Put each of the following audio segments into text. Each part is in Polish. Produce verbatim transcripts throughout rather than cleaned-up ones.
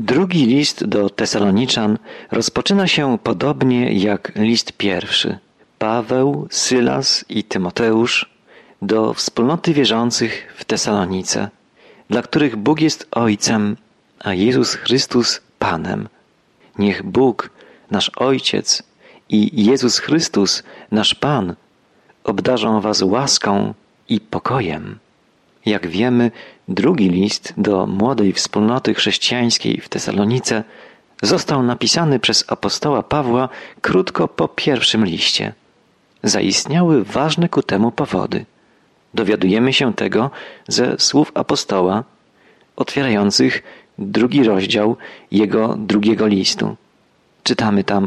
Drugi list do Tesaloniczan rozpoczyna się podobnie jak list pierwszy. Paweł, Sylas i Tymoteusz do wspólnoty wierzących w Tesalonice, dla których Bóg jest Ojcem, a Jezus Chrystus Panem. Niech Bóg, nasz Ojciec i Jezus Chrystus, nasz Pan, obdarzą was łaską i pokojem. Jak wiemy, drugi list do młodej wspólnoty chrześcijańskiej w Tesalonice został napisany przez apostoła Pawła krótko po pierwszym liście. Zaistniały ważne ku temu powody. Dowiadujemy się tego ze słów apostoła otwierających drugi rozdział jego drugiego listu. Czytamy tam: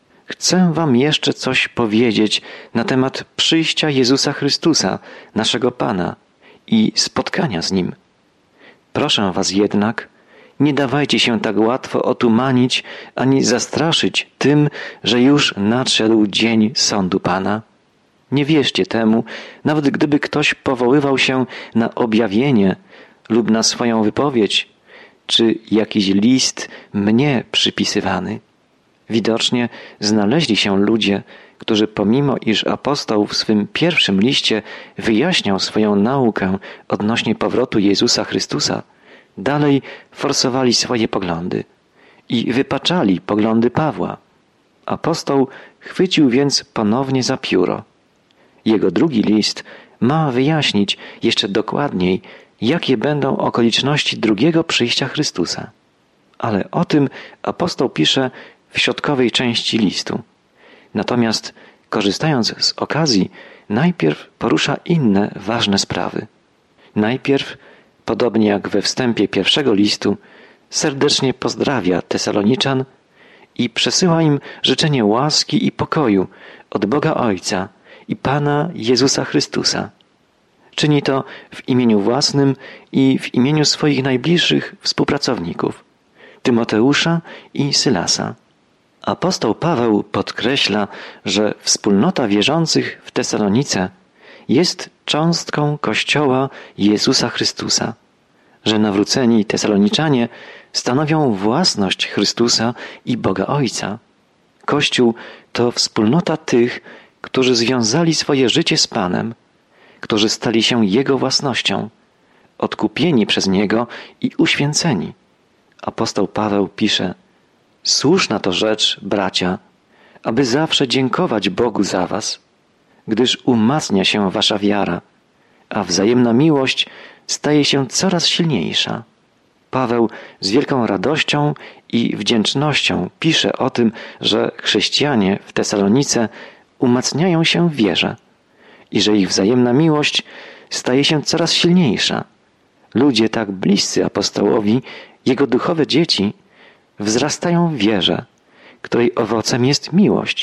Chcę wam jeszcze coś powiedzieć na temat przyjścia Jezusa Chrystusa, naszego Pana, i spotkania z Nim. Proszę was jednak, nie dawajcie się tak łatwo otumanić ani zastraszyć tym, że już nadszedł dzień sądu Pana. Nie wierzcie temu, nawet gdyby ktoś powoływał się na objawienie lub na swoją wypowiedź, czy jakiś list mnie przypisywany. Widocznie znaleźli się ludzie, którzy pomimo iż apostoł w swym pierwszym liście wyjaśniał swoją naukę odnośnie powrotu Jezusa Chrystusa, dalej forsowali swoje poglądy i wypaczali poglądy Pawła. Apostoł chwycił więc ponownie za pióro. Jego drugi list ma wyjaśnić jeszcze dokładniej, jakie będą okoliczności drugiego przyjścia Chrystusa. Ale o tym apostoł pisze w środkowej części listu. Natomiast, korzystając z okazji, najpierw porusza inne ważne sprawy. Najpierw, podobnie jak we wstępie pierwszego listu, serdecznie pozdrawia Tesaloniczan i przesyła im życzenie łaski i pokoju od Boga Ojca i Pana Jezusa Chrystusa. Czyni to w imieniu własnym i w imieniu swoich najbliższych współpracowników, Tymoteusza i Sylasa. Apostoł Paweł podkreśla, że wspólnota wierzących w Tesalonice jest cząstką Kościoła Jezusa Chrystusa, że nawróceni Tesaloniczanie stanowią własność Chrystusa i Boga Ojca. Kościół to wspólnota tych, którzy związali swoje życie z Panem, którzy stali się Jego własnością, odkupieni przez Niego i uświęceni. Apostoł Paweł pisze: Słuszna to rzecz, bracia, aby zawsze dziękować Bogu za was, gdyż umacnia się wasza wiara, a wzajemna miłość staje się coraz silniejsza. Paweł z wielką radością i wdzięcznością pisze o tym, że chrześcijanie w Tesalonice umacniają się w wierze i że ich wzajemna miłość staje się coraz silniejsza. Ludzie tak bliscy apostołowi, jego duchowe dzieci, wzrastają w wierze, której owocem jest miłość.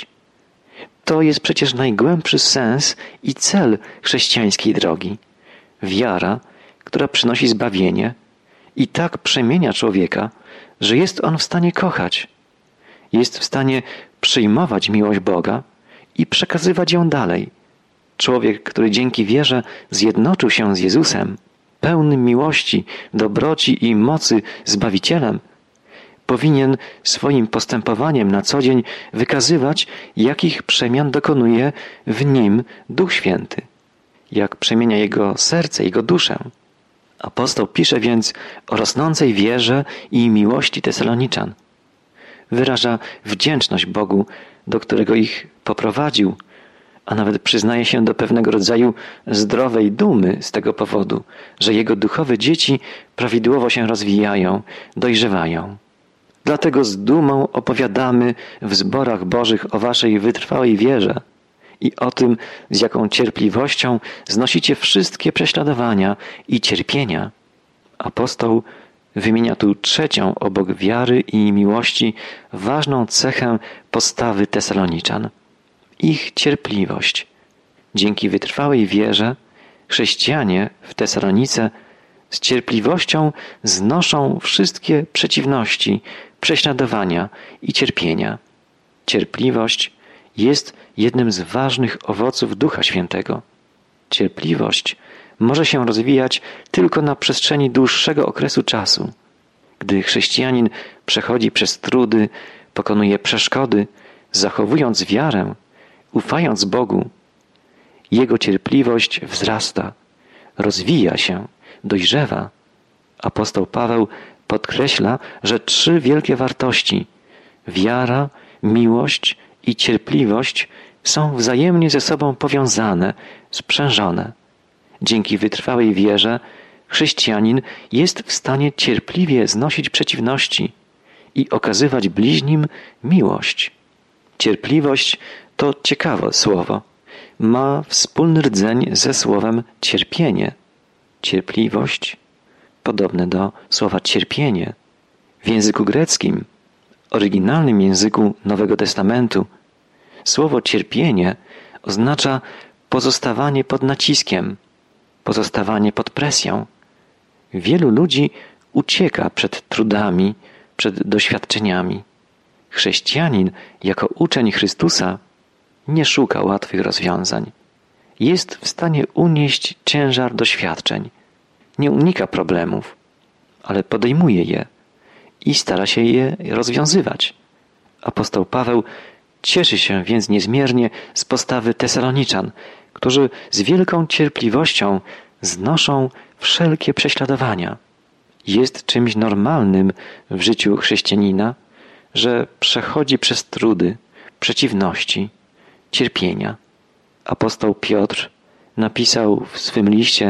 To jest przecież najgłębszy sens i cel chrześcijańskiej drogi. Wiara, która przynosi zbawienie i tak przemienia człowieka, że jest on w stanie kochać. Jest w stanie przyjmować miłość Boga i przekazywać ją dalej. Człowiek, który dzięki wierze zjednoczył się z Jezusem, pełnym miłości, dobroci i mocy Zbawicielem, powinien swoim postępowaniem na co dzień wykazywać, jakich przemian dokonuje w nim Duch Święty, jak przemienia jego serce, jego duszę. Apostoł pisze więc o rosnącej wierze i miłości Tesaloniczan. Wyraża wdzięczność Bogu, do którego ich poprowadził, a nawet przyznaje się do pewnego rodzaju zdrowej dumy z tego powodu, że jego duchowe dzieci prawidłowo się rozwijają, dojrzewają. Dlatego z dumą opowiadamy w zborach Bożych o waszej wytrwałej wierze i o tym, z jaką cierpliwością znosicie wszystkie prześladowania i cierpienia. Apostoł wymienia tu trzecią obok wiary i miłości ważną cechę postawy Tesaloniczan. Ich cierpliwość. Dzięki wytrwałej wierze chrześcijanie w Tesalonice z cierpliwością znoszą wszystkie przeciwności, prześladowania i cierpienia. Cierpliwość jest jednym z ważnych owoców Ducha Świętego. Cierpliwość może się rozwijać tylko na przestrzeni dłuższego okresu czasu. Gdy chrześcijanin przechodzi przez trudy, pokonuje przeszkody, zachowując wiarę, ufając Bogu, jego cierpliwość wzrasta, rozwija się, dojrzewa. Apostoł Paweł podkreśla, że trzy wielkie wartości – wiara, miłość i cierpliwość – są wzajemnie ze sobą powiązane, sprzężone. Dzięki wytrwałej wierze chrześcijanin jest w stanie cierpliwie znosić przeciwności i okazywać bliźnim miłość. Cierpliwość to ciekawe słowo. Ma wspólny rdzeń ze słowem cierpienie. Cierpliwość podobne do słowa cierpienie. W języku greckim, oryginalnym języku Nowego Testamentu, słowo cierpienie oznacza pozostawanie pod naciskiem, pozostawanie pod presją. Wielu ludzi ucieka przed trudami, przed doświadczeniami. Chrześcijanin jako uczeń Chrystusa nie szuka łatwych rozwiązań. Jest w stanie unieść ciężar doświadczeń. Nie unika problemów, ale podejmuje je i stara się je rozwiązywać. Apostoł Paweł cieszy się więc niezmiernie z postawy Tesaloniczan, którzy z wielką cierpliwością znoszą wszelkie prześladowania. Jest czymś normalnym w życiu chrześcijanina, że przechodzi przez trudy, przeciwności, cierpienia. Apostoł Piotr napisał w swym liście: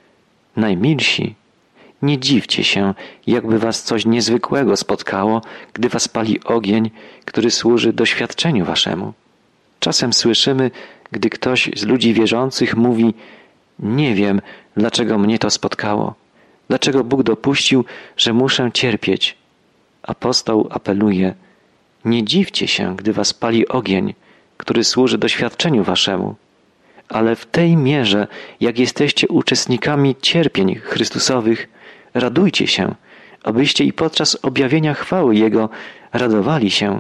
najmilsi, nie dziwcie się, jakby was coś niezwykłego spotkało, gdy was pali ogień, który służy doświadczeniu waszemu. Czasem słyszymy, gdy ktoś z ludzi wierzących mówi: nie wiem, dlaczego mnie to spotkało, dlaczego Bóg dopuścił, że muszę cierpieć. Apostoł apeluje: nie dziwcie się, gdy was pali ogień, który służy doświadczeniu waszemu, ale w tej mierze, jak jesteście uczestnikami cierpień Chrystusowych, radujcie się, abyście i podczas objawienia chwały Jego radowali się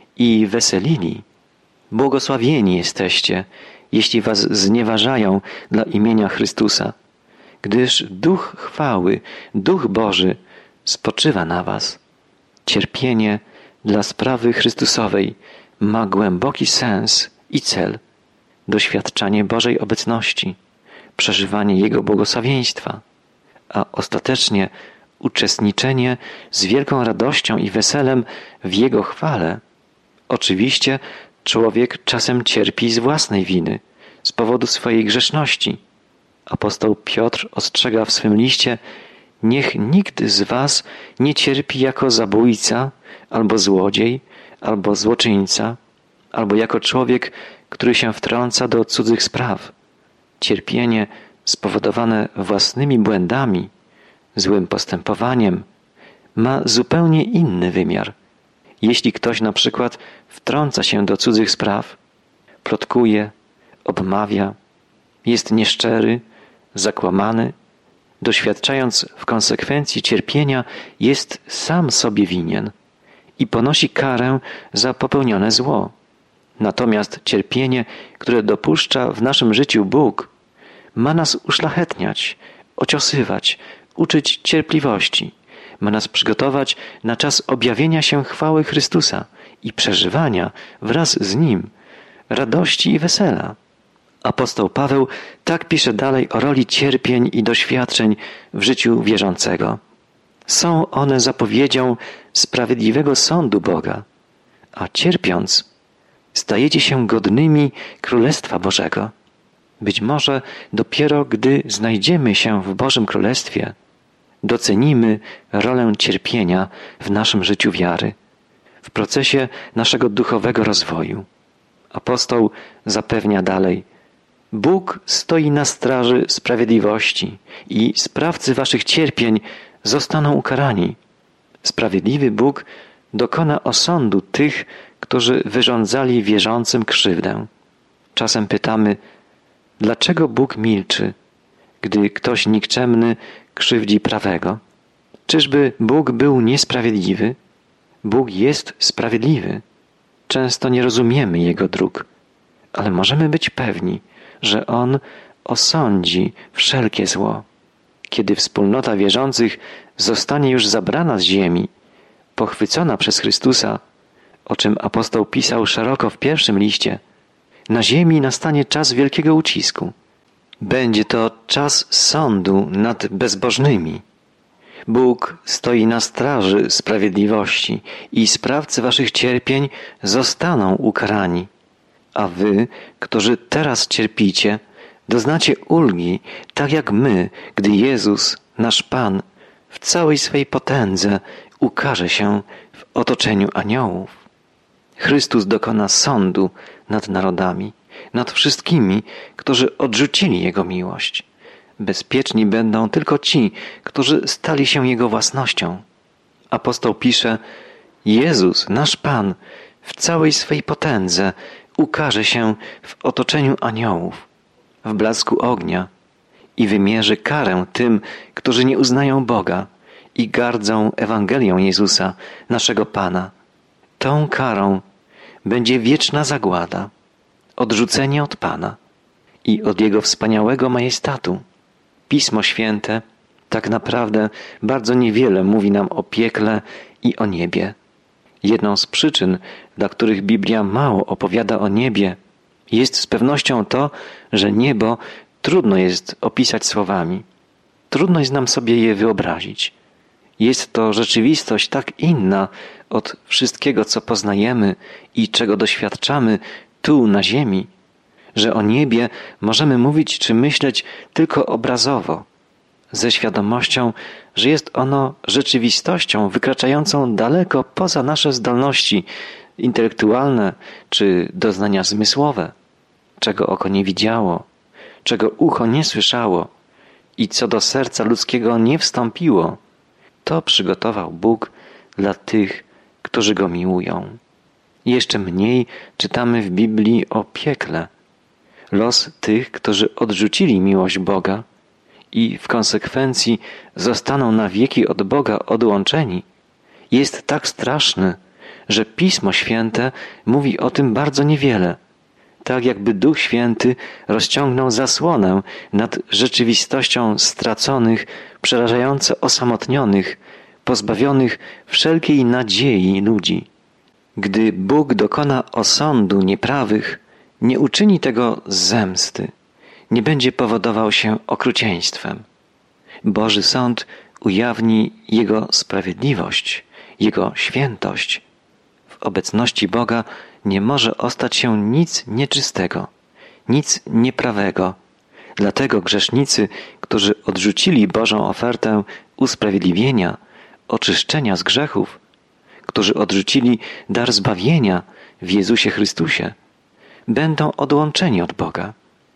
i weselili. Błogosławieni jesteście, jeśli was znieważają dla imienia Chrystusa, gdyż Duch chwały, Duch Boży spoczywa na was. Cierpienie dla sprawy Chrystusowej ma głęboki sens i cel. Doświadczanie Bożej obecności, przeżywanie Jego błogosławieństwa, a ostatecznie uczestniczenie z wielką radością i weselem w Jego chwale. Oczywiście człowiek czasem cierpi z własnej winy, z powodu swojej grzeszności. Apostoł Piotr ostrzega w swym liście: niech nikt z was nie cierpi jako zabójca, albo złodziej, albo złoczyńca, albo jako człowiek, który się wtrąca do cudzych spraw. Cierpienie spowodowane własnymi błędami, złym postępowaniem, ma zupełnie inny wymiar. Jeśli ktoś na przykład wtrąca się do cudzych spraw, plotkuje, obmawia, jest nieszczery, zakłamany, doświadczając w konsekwencji cierpienia, jest sam sobie winien i ponosi karę za popełnione zło. Natomiast cierpienie, które dopuszcza w naszym życiu Bóg, ma nas uszlachetniać, ociosywać, uczyć cierpliwości, ma nas przygotować na czas objawienia się chwały Chrystusa i przeżywania wraz z Nim radości i wesela. Apostoł Paweł tak pisze dalej o roli cierpień i doświadczeń w życiu wierzącego. Są one zapowiedzią sprawiedliwego sądu Boga, a cierpiąc stajecie się godnymi Królestwa Bożego. Być może dopiero gdy znajdziemy się w Bożym Królestwie, docenimy rolę cierpienia w naszym życiu wiary, w procesie naszego duchowego rozwoju. Apostoł zapewnia dalej: Bóg stoi na straży sprawiedliwości i sprawcy waszych cierpień zostaną ukarani. Sprawiedliwy Bóg dokona osądu tych, którzy wyrządzali wierzącym krzywdę. Czasem pytamy, dlaczego Bóg milczy, gdy ktoś nikczemny krzywdzi prawego? Czyżby Bóg był niesprawiedliwy? Bóg jest sprawiedliwy. Często nie rozumiemy Jego dróg, ale możemy być pewni, że On osądzi wszelkie zło. kiedy wspólnota wierzących zostanie już zabrana z ziemi, pochwycona przez Chrystusa, o czym apostoł pisał szeroko w pierwszym liście, na ziemi nastanie czas wielkiego ucisku. Będzie to czas sądu nad bezbożnymi. Bóg stoi na straży sprawiedliwości i sprawcy waszych cierpień zostaną ukarani. A wy, którzy teraz cierpicie, doznacie ulgi, tak jak my, gdy Jezus, nasz Pan, w całej swej potędze ukaże się w otoczeniu aniołów. Chrystus dokona sądu nad narodami, nad wszystkimi, którzy odrzucili Jego miłość. Bezpieczni będą tylko ci, którzy stali się Jego własnością. Apostoł pisze: Jezus, nasz Pan, w całej swej potędze ukaże się w otoczeniu aniołów, w blasku ognia i wymierzy karę tym, którzy nie uznają Boga i gardzą Ewangelią Jezusa, naszego Pana. Tą karą będzie wieczna zagłada, odrzucenie od Pana i od Jego wspaniałego majestatu. Pismo Święte tak naprawdę bardzo niewiele mówi nam o piekle i o niebie. Jedną z przyczyn, dla których Biblia mało opowiada o niebie, jest z pewnością to, że niebo trudno jest opisać słowami. Trudno jest nam sobie je wyobrazić. Jest to rzeczywistość tak inna od wszystkiego, co poznajemy i czego doświadczamy tu na ziemi, że o niebie możemy mówić czy myśleć tylko obrazowo, ze świadomością, że jest ono rzeczywistością wykraczającą daleko poza nasze zdolności intelektualne czy doznania zmysłowe, czego oko nie widziało, czego ucho nie słyszało i co do serca ludzkiego nie wstąpiło. To przygotował Bóg dla tych, którzy Go miłują. Jeszcze mniej czytamy w Biblii o piekle. Los tych, którzy odrzucili miłość Boga i w konsekwencji zostaną na wieki od Boga odłączeni, jest tak straszny, że Pismo Święte mówi o tym bardzo niewiele. Tak jakby Duch Święty rozciągnął zasłonę nad rzeczywistością straconych, przerażająco osamotnionych, pozbawionych wszelkiej nadziei ludzi. Gdy Bóg dokona osądu nieprawych, nie uczyni tego z zemsty, nie będzie powodował się okrucieństwem. Boży sąd ujawni Jego sprawiedliwość, Jego świętość. W obecności Boga nie może ostać się nic nieczystego, nic nieprawego. Dlatego grzesznicy, którzy odrzucili Bożą ofertę usprawiedliwienia, oczyszczenia z grzechów, którzy odrzucili dar zbawienia w Jezusie Chrystusie, będą odłączeni od Boga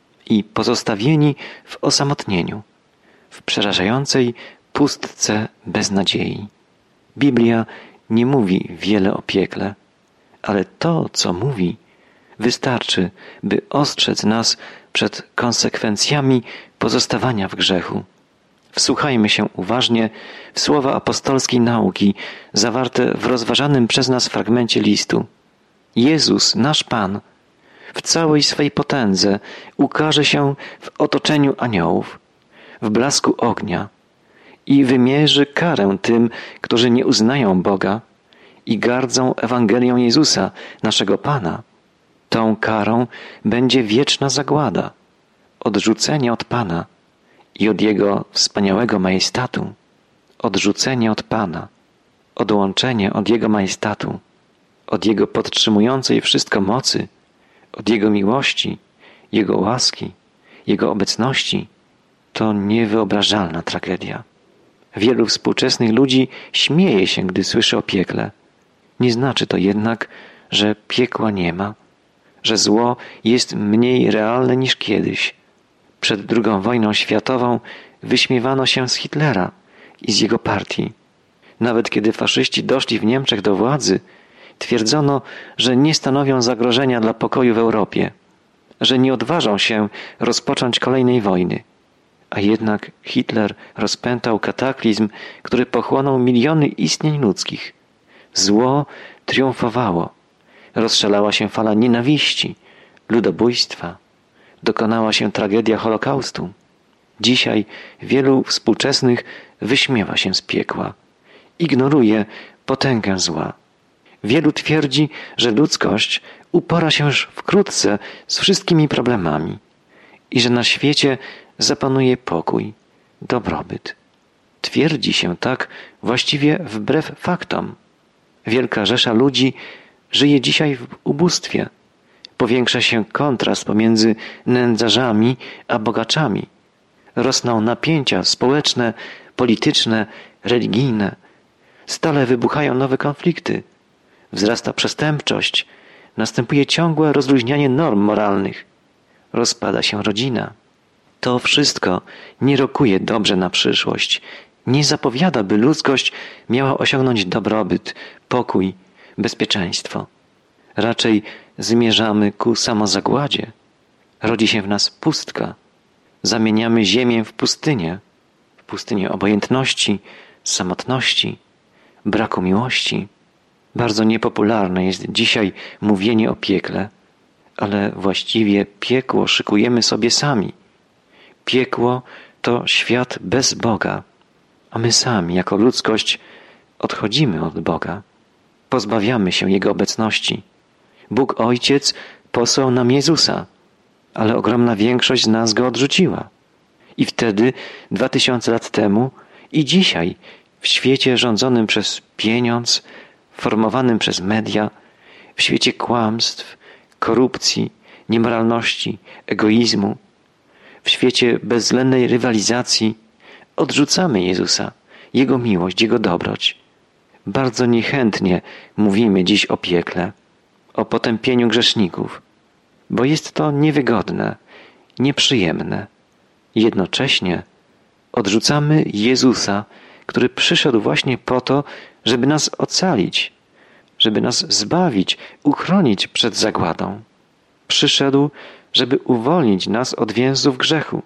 i pozostawieni w osamotnieniu, w przerażającej pustce beznadziei. Biblia nie mówi wiele o piekle, ale to, co mówi, wystarczy, by ostrzec nas przed konsekwencjami pozostawania w grzechu. Wsłuchajmy się uważnie w słowa apostolskiej nauki zawarte w rozważanym przez nas fragmencie listu. Jezus, nasz Pan, w całej swej potędze ukaże się w otoczeniu aniołów, w blasku ognia i wymierzy karę tym, którzy nie uznają Boga i gardzą Ewangelią Jezusa, naszego Pana. Tą karą będzie wieczna zagłada, odrzucenie od Pana i od Jego wspaniałego majestatu, odrzucenie od Pana, odłączenie od Jego majestatu, od Jego podtrzymującej wszystko mocy, od Jego miłości, Jego łaski, Jego obecności. To niewyobrażalna tragedia. Wielu współczesnych ludzi śmieje się, gdy słyszy o piekle. Nie znaczy to jednak, że piekła nie ma, że zło jest mniej realne niż kiedyś. Przed drugą wojną światową wyśmiewano się z Hitlera i z jego partii. Nawet kiedy faszyści doszli w Niemczech do władzy, twierdzono, że nie stanowią zagrożenia dla pokoju w Europie, że nie odważą się rozpocząć kolejnej wojny. A jednak Hitler rozpętał kataklizm, który pochłonął miliony istnień ludzkich. Zło triumfowało. Rozszalała się fala nienawiści, ludobójstwa. Dokonała się tragedia Holokaustu. Dzisiaj wielu współczesnych wyśmiewa się z piekła, ignoruje potęgę zła. Wielu twierdzi, że ludzkość upora się już wkrótce z wszystkimi problemami i że na świecie zapanuje pokój, dobrobyt. Twierdzi się tak właściwie wbrew faktom. Wielka rzesza ludzi żyje dzisiaj w ubóstwie. Powiększa się kontrast pomiędzy nędzarzami a bogaczami. Rosną napięcia społeczne, polityczne, religijne. Stale wybuchają nowe konflikty. Wzrasta przestępczość. Następuje ciągłe rozluźnianie norm moralnych. Rozpada się rodzina. To wszystko nie rokuje dobrze na przyszłość. Nie zapowiada, by ludzkość miała osiągnąć dobrobyt, pokój, bezpieczeństwo. Raczej zmierzamy ku samozagładzie. Rodzi się w nas pustka. Zamieniamy ziemię w pustynię. W pustynię obojętności, samotności, braku miłości. Bardzo niepopularne jest dzisiaj mówienie o piekle, ale właściwie piekło szykujemy sobie sami. Piekło to świat bez Boga, a my sami jako ludzkość odchodzimy od Boga. Pozbawiamy się Jego obecności. Bóg Ojciec posłał nam Jezusa, ale ogromna większość z nas Go odrzuciła. I wtedy, dwa tysiące lat temu i dzisiaj, w świecie rządzonym przez pieniądz, formowanym przez media, w świecie kłamstw, korupcji, niemoralności, egoizmu, w świecie bezwzględnej rywalizacji, odrzucamy Jezusa, Jego miłość, Jego dobroć. Bardzo niechętnie mówimy dziś o piekle, o potępieniu grzeszników, bo jest to niewygodne, nieprzyjemne. Jednocześnie odrzucamy Jezusa, który przyszedł właśnie po to, żeby nas ocalić, żeby nas zbawić, uchronić przed zagładą. Przyszedł, żeby uwolnić nas od więzów grzechu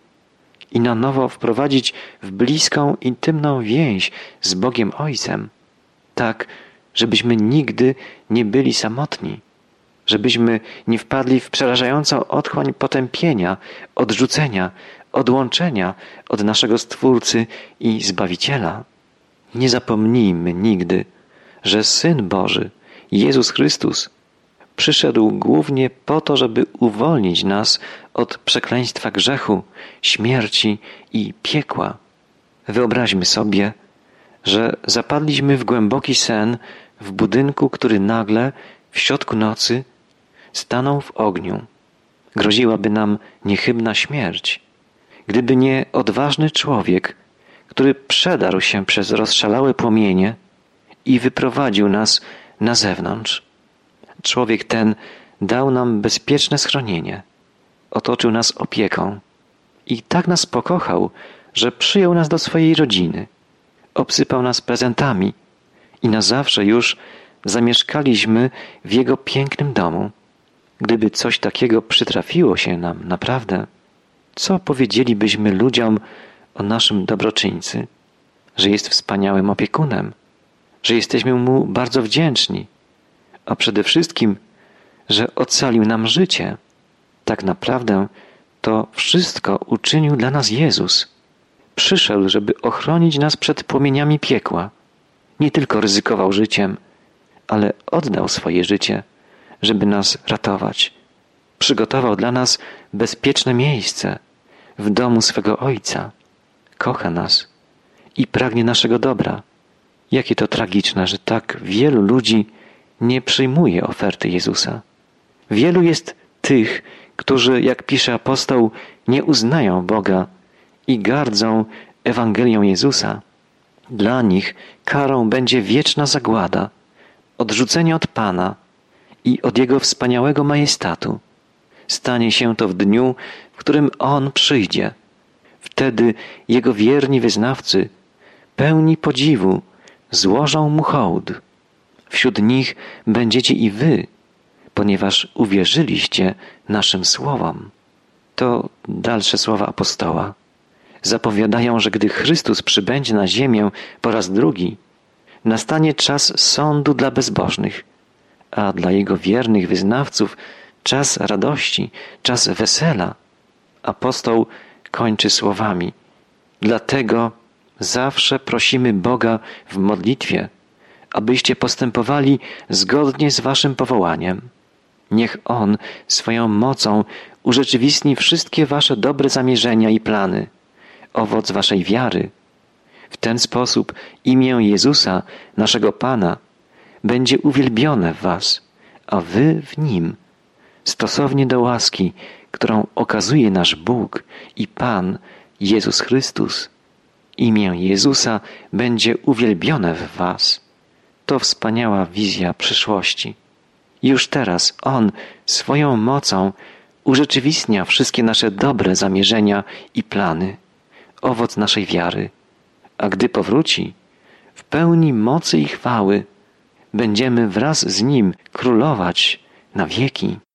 i na nowo wprowadzić w bliską, intymną więź z Bogiem Ojcem, tak, żebyśmy nigdy nie byli samotni, żebyśmy nie wpadli w przerażającą otchłań potępienia, odrzucenia, odłączenia od naszego Stwórcy i Zbawiciela. Nie zapomnijmy nigdy, że Syn Boży, Jezus Chrystus, przyszedł głównie po to, żeby uwolnić nas od przekleństwa grzechu, śmierci i piekła. Wyobraźmy sobie, że zapadliśmy w głęboki sen w budynku, który nagle w środku nocy stanął w ogniu. Groziłaby nam niechybna śmierć, gdyby nie odważny człowiek, który przedarł się przez rozszalałe płomienie i wyprowadził nas na zewnątrz. Człowiek ten dał nam bezpieczne schronienie, otoczył nas opieką i tak nas pokochał, że przyjął nas do swojej rodziny, obsypał nas prezentami i na zawsze już zamieszkaliśmy w Jego pięknym domu. Gdyby coś takiego przytrafiło się nam naprawdę, co powiedzielibyśmy ludziom o naszym dobroczyńcy? Że jest wspaniałym opiekunem, że jesteśmy Mu bardzo wdzięczni, a przede wszystkim, że ocalił nam życie. Tak naprawdę to wszystko uczynił dla nas Jezus. Przyszedł, żeby ochronić nas przed płomieniami piekła. Nie tylko ryzykował życiem, ale oddał swoje życie, żeby nas ratować. Przygotował dla nas bezpieczne miejsce w domu swego Ojca. Kocha nas i pragnie naszego dobra. Jakie to tragiczne, że tak wielu ludzi nie przyjmuje oferty Jezusa. Wielu jest tych, którzy, jak pisze apostoł, nie uznają Boga i gardzą Ewangelią Jezusa. Dla nich karą będzie wieczna zagłada, odrzucenie od Pana i od Jego wspaniałego majestatu. Stanie się to w dniu, w którym On przyjdzie. Wtedy Jego wierni wyznawcy, pełni podziwu, złożą Mu hołd. Wśród nich będziecie i wy, ponieważ uwierzyliście naszym słowom. To dalsze słowa apostoła. Zapowiadają, że gdy Chrystus przybędzie na ziemię po raz drugi, nastanie czas sądu dla bezbożnych, a dla Jego wiernych wyznawców czas radości, czas wesela. Apostoł kończy słowami: Dlatego zawsze prosimy Boga w modlitwie, abyście postępowali zgodnie z waszym powołaniem. Niech On swoją mocą urzeczywistni wszystkie wasze dobre zamierzenia i plany, owoc waszej wiary. W ten sposób imię Jezusa, naszego Pana, będzie uwielbione w was, a wy w Nim, stosownie do łaski, którą okazuje nasz Bóg i Pan Jezus Chrystus. Imię Jezusa będzie uwielbione w was. To wspaniała wizja przyszłości. Już teraz On swoją mocą urzeczywistnia wszystkie nasze dobre zamierzenia i plany, owoc naszej wiary. A gdy powróci, w pełni mocy i chwały, będziemy wraz z Nim królować na wieki.